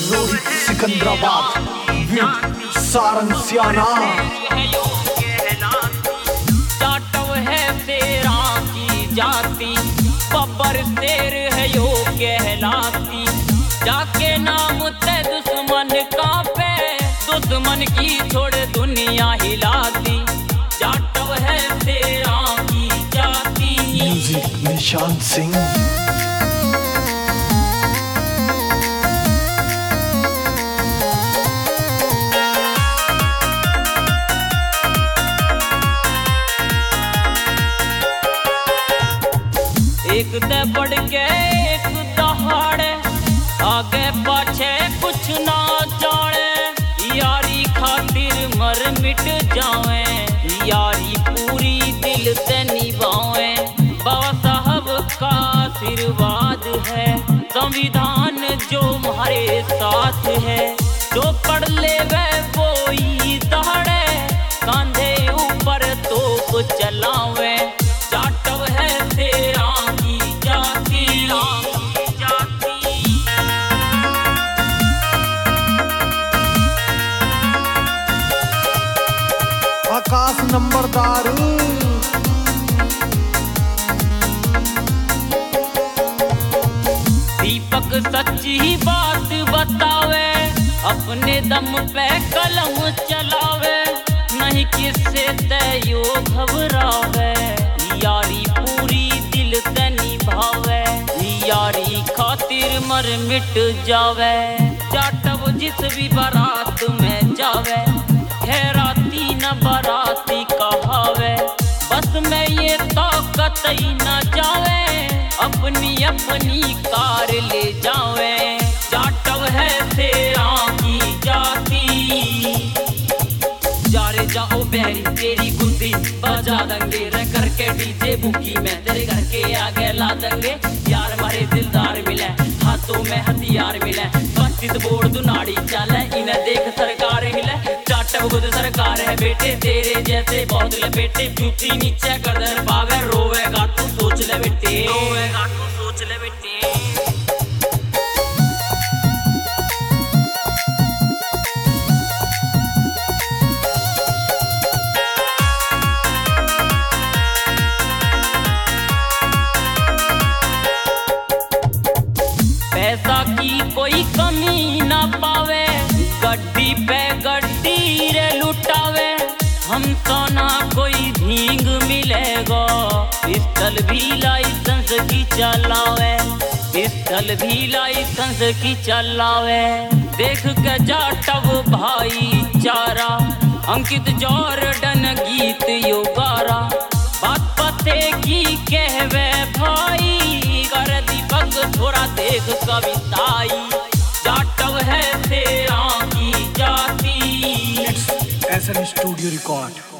Rohit Secunderabad with Sarang Siyana. Jatav है तेरा की जाति, बब्बर शेर है यो कहलाती। जाके नाम ते दुश्मन कांपे, दुश्मन की छोड़ दुनिया हिलाती। जाटव है तेरा की जाति। म्यूजिक निशांत सिंह। एक दे बढ़ के एक दहाड़े, आगे पाछे कुछ ना जाने। यारी खातिर मर मिट जावे, यारी पूरी दिल से निभावे। बाबा साहब का आशीर्वाद है, संविधान जो हमारे साथ है। जो पढ़ ले वो ही दहाड़े, कांधे ऊपर तोप चलावे। जाटव है तेरा की जाति। आकाश नंबरदार। दीपक सच्ची बात बतावे, अपने दम पे कलम चलावे। नहीं किससे तयो घबरावे, यारी पूरी दिल से निभावे। यारी खातिर मर मिट जावे। जाटव जिस भी बारात में जावे, खैराती न बाराती कहावे। बस में ये ताकत ही न जावे, अपनी अपनी कार ले जावे। जाटव है तेरा की जाति। जा रे जाओ बैरी तेरी गुद्दी बजा देंगे रे करके डीजे बुकी में तेरे घर के आगे ला देंगे। यार मारे दिलदार मिले, हाथों में हथियार मिले। बस्तित बोर्ड दुनाड़ी चले, इन्हें देख सरकार हिले। जाटव खुद सरकार है बेटे, तेरे जैसे बहुत लपेटे। जूती नीचे कदर पावे, रोवेगा तू सोच ले बेटे, रोवेगा तू सोच ले बेटे। पैसा की कोई कमी ना पावे, गड्डी पे गड्डी रे लुटावे। हम सोना कोई भींग मिलेगा, पिस्टल भी लाइसेंस की चलावे। पिस्टल भी लाइसेंस की चलावे। देख के जाटव भाईचारा, अंकित जॉर्डन गीत यो गारा। बात पते की कहवे भाई, कर दीपक थोड़ा देख कविताई। जाटव है तेरा की जाति। SN studio record.